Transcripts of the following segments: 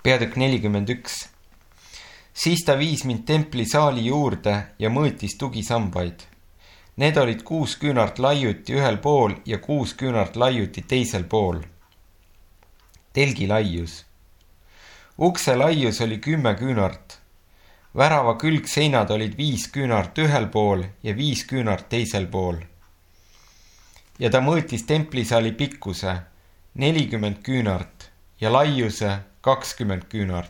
Peatükk 41. Siis ta viis mind templisaali juurde ja mõõtis tugisambaid. Need olid 6 küünart laiuti ühel pool ja 6 küünart laiuti teisel pool. Telgi laius. Ukse laius oli 10 küünart. Värava külgseinad olid 5 küünart ühel pool ja 5 küünart teisel pool. Ja ta mõõtis templisaali pikkuse 40 küünart ja laiuse 20 küünart.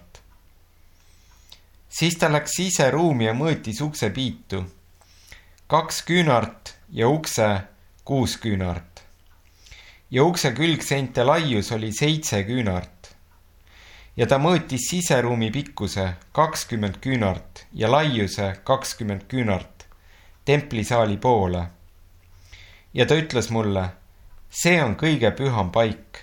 Siis ta läks siseruumi ja mõõtis ukse piitu 2 küünart ja ukse 6 küünart. Ja ukse külgseinte laius oli 7 küünart. Ja ta mõõtis siseruumi pikkuse 20 küünart ja laiuse 20 küünart templisaali poole. Ja ta ütles mulle, see on kõige püham paik.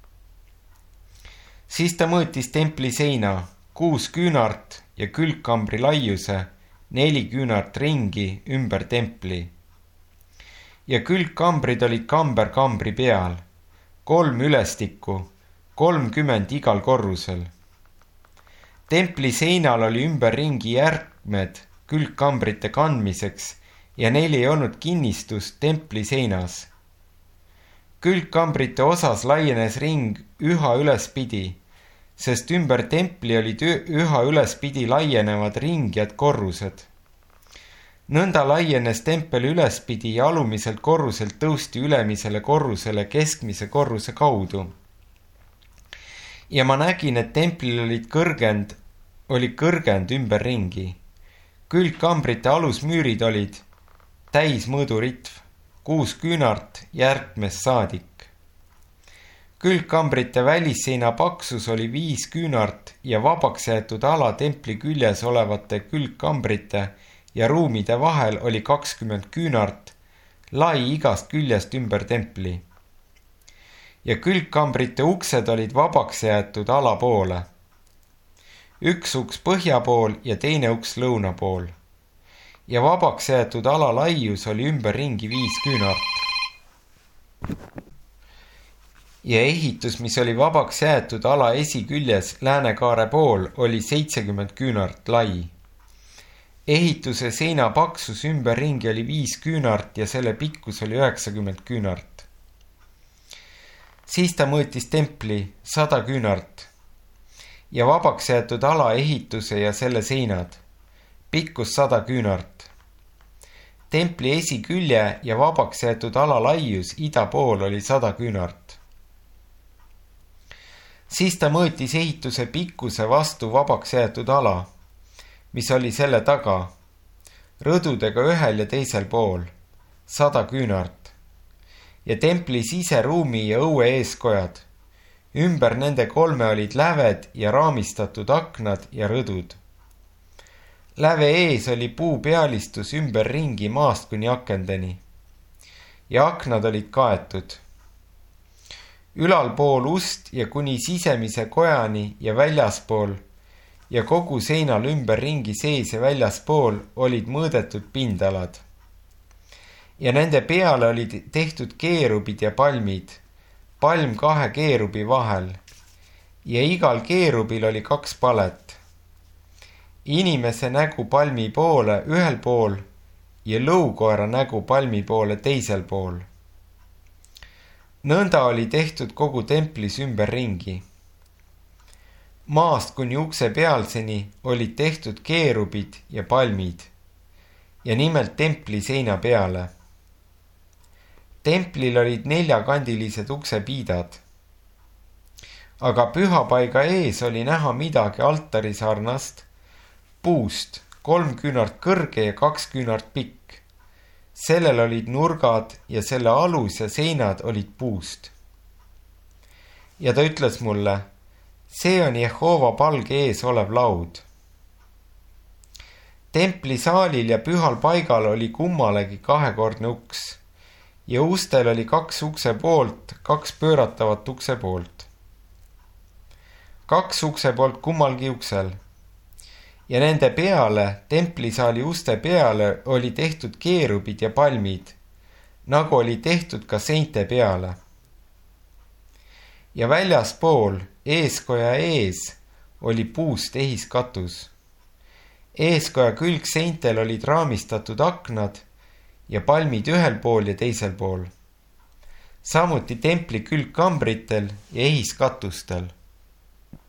Siis ta mõõtis templi seina 6 küünart ja külgkambri laiuse 4 küünart ringi ümber templi. Ja külgkambrid olid kamber kambri peal, 3 ülestikku, 30 igal korrusel. Templi seinal oli ümber ringi järkmed külgkambrite kandmiseks ja neil ei olnud kinnistust templi seinas. Külgkambrite osas laienes ring üha ülespidi, sest ümber templi olid üha ülespidi laienevad ringjad korrused. Nõnda laienes tempel ülespidi ja alumiselt korruselt tõusti ülemisele korrusele keskmise korruse kaudu. Ja ma nägin, et templil oli kõrgend ümber ringi. Külgkambrite alusmüürid olid täismõõduritv, 6 küünart järkmes saadik. Külgkambrite välisseina paksus oli 5 küünart ja vabaks jäetud ala templi küljes olevate külgkambrite ja ruumide vahel oli 20 küünart, lai igast küljest ümber templi. Ja külgkambrite uksed olid vabaks jäetud ala poole. Üks uks põhja pool ja teine uks lõuna pool. Ja vabaks jäetud ala laius oli ümber ringi 5 küünart. Ja ehitus, mis oli vabaks jäetud ala esiküljes läänekaare pool, oli 70 küünart lai. Ehituse seina paksus ümber ringi oli 5 küünart ja selle pikkus oli 90 küünart. Siis ta mõõtis templi 100 küünart ja vabaks jäetud ala ehituse ja selle seinad, pikkus 100 küünart. Templi esikülje ja vabaks jäetud ala laius ida pool oli 100 küünart. Siis ta mõõtis ehituse pikkuse vastu vabaks jäetud ala, mis oli selle taga, rõdudega ühel ja teisel pool, 100 küünart. Ja templi siseruumi ja õue eeskojad. Ümber nende 3 olid läved ja raamistatud aknad ja rõdud. Läve ees oli puupealistus ümber ringi maast kuni akendeni. Ja aknad olid kaetud. Ülalpool ust ja kuni sisemise kojani ja väljaspool ja kogu seinal ümber ringi sees ja väljaspool olid mõõdetud pindalad. Ja nende peale olid tehtud keerubid ja palmid, palm 2 keerubi vahel ja igal keerubil oli 2 palet. Inimese nägu palmi poole ühel pool ja lõukoera nägu palmi poole teisel pool. Nõnda oli tehtud kogu templis ümber ringi. Maast kuni ukse pealseni olid tehtud keerubid ja palmid ja nimelt templi seina peale. Templil olid 4-kandilised uksepiidad. Aga pühapaiga ees oli näha midagi altari sarnast, puust 3 küünart kõrge ja 2 küünart pikk. Sellel olid nurgad ja selle alus ja seinad olid puust. Ja ta ütles mulle, see on Jehova palge ees olev laud. Templi saalil ja pühal paigal oli kummalegi 2-kordne uks ja ustel oli 2 ukse poolt, 2 pööratavat ukse poolt. 2 ukse poolt kummalgi uksel. Ja nende peale, templisaali uste peale oli tehtud keerubid ja palmid, nagu oli tehtud ka seinte peale. Ja väljaspool, eeskoja ees, oli puust ehiskatus. Eeskoja külgseintel olid raamistatud aknad ja palmid ühel pool ja teisel pool. Samuti templi külgkambritel ja ehiskatustel